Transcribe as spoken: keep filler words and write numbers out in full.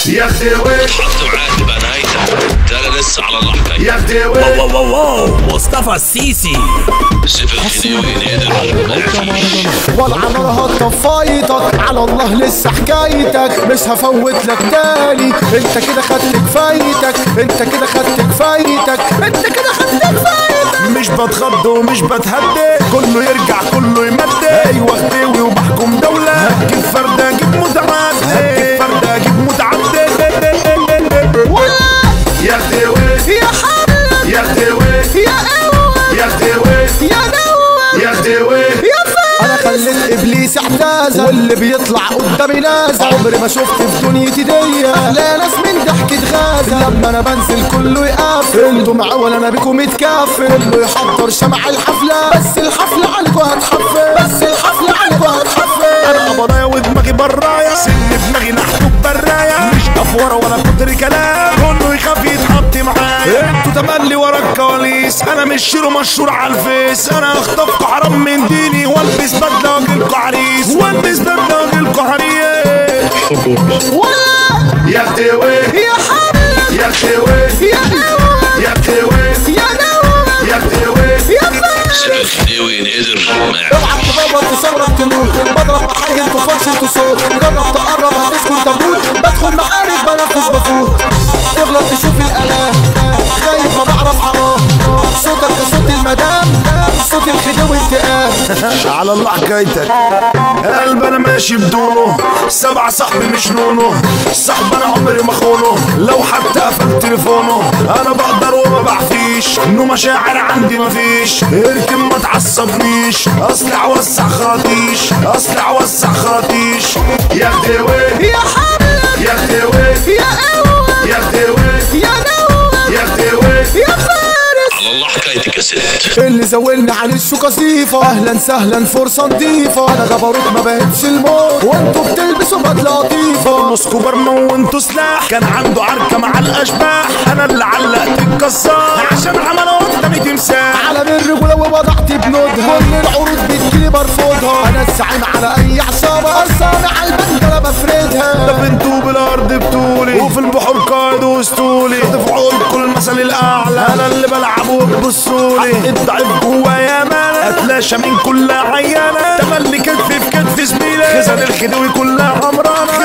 يا خديوي حط معاه تبقى نهايتك. ترى لسه على الله حكاية. يا خديوي واو واو واو مصطفى السيسي سيف الخديوي نقدر ما فيش. والله نارها طفايتك على الله لسه حكايتك، مش هفوت لك تاني. انت كده خدت كفايتك، انت كده خدت كفايتك، انت كده خدت كفايتك. مش بتخض ومش بتهدي، كله يرجع كله يمدي. ايوه خديوي وبحكم دولة، هتجيب فردة اجيب متعدد، هتجيب فردة اجيب متعدد. يا خديوي يا حبيبي يا خديوي يا قوة يا خديوي يا نوة يا خديوي يا فا انا خليت ابليس اعتزل، واللي بيطلع قدامي نازل. عمري ما شفت في دنيتي دي احلى ناس من ضحكة غازة. لما انا بنزل كله يقفل، انتوا معاه ولا انا بيكم يتكافل. كله يحضر شمع الحفلة، بس الحفلة عليكوا هتحفل، بس الحفلة عليكوا هتحفل. انا قبضايا ودماغي برايا، سن دماغي نحته برايا. مش افوره ولا كتر كلام، كله يخاف يتحط معايا. انتوا تملي ورا الكواليس، انا مش شيرو مشهور على الفيس. انا اخطفكوا حرام من ديني، والبس بدله واجيلكوا عريس، والبس بدله واجيلكوا عريس. يا خديوي يا حبيبي يا خديوي يا قوة يا خديوي يا نوة يا خديوي يا فا سيف الخديوي نقدر ما اوعى تدور تصرف تنور، بضرب حاجة انتوا فرش انتوا صوت. جرب تقرب هتسكن تموت، بدخل معارك بنفذ بفوت. تغلط تشوف الالام، خايف ما بعرف حرام. صوتك كصوت المدام، صوت الخديوي انتقام. على الله حكايتك. قلب انا ماشي بدونه، سبعة صاحبي مش نونه. صاحب انا عمري ما خونه، لو حتى قفل تليفونه. انا بقدر وما بعفيش، انه مشاعر عندي مفيش. اركن ما تعصبنيش، اصلع وسع خراطيش، اصلع وسع خراطيش. يا خديوي يا حبيبي يا خديوي يا قوة يا خديوي يا نوة يا خديوي يا فارس. على الله حكايتك يا ست. اللي زولني عن الشوكة صيفة، اهلا سهلا فرصة نضيفة. انا جبروت ما بهبش الموت، وانتوا بتلبسوا بدلة لطيفة. موسكو برمى وانتوا سلاح، كان عنده عركة مع الاشباح. انا اللي علقت الكسار، عشان عملوا قدامي تمساح. على الرجولة ووضعت بنودها، كل العروض بتجيلي برفضها. انا الزعيم على اي عصابة، اصابع على البنجرة بفردها. ده انتوا بالارض بطولي، وفي البحور قائد واسطولي. دفعوا كل المثل الاعلى، انا اللي بلعبه ببصولي. الضعيف جوايا مالا، اتلاشى من كل عيانة. تملي كتف في كتف زميلي، خزن الخديوي كلها عمرانة.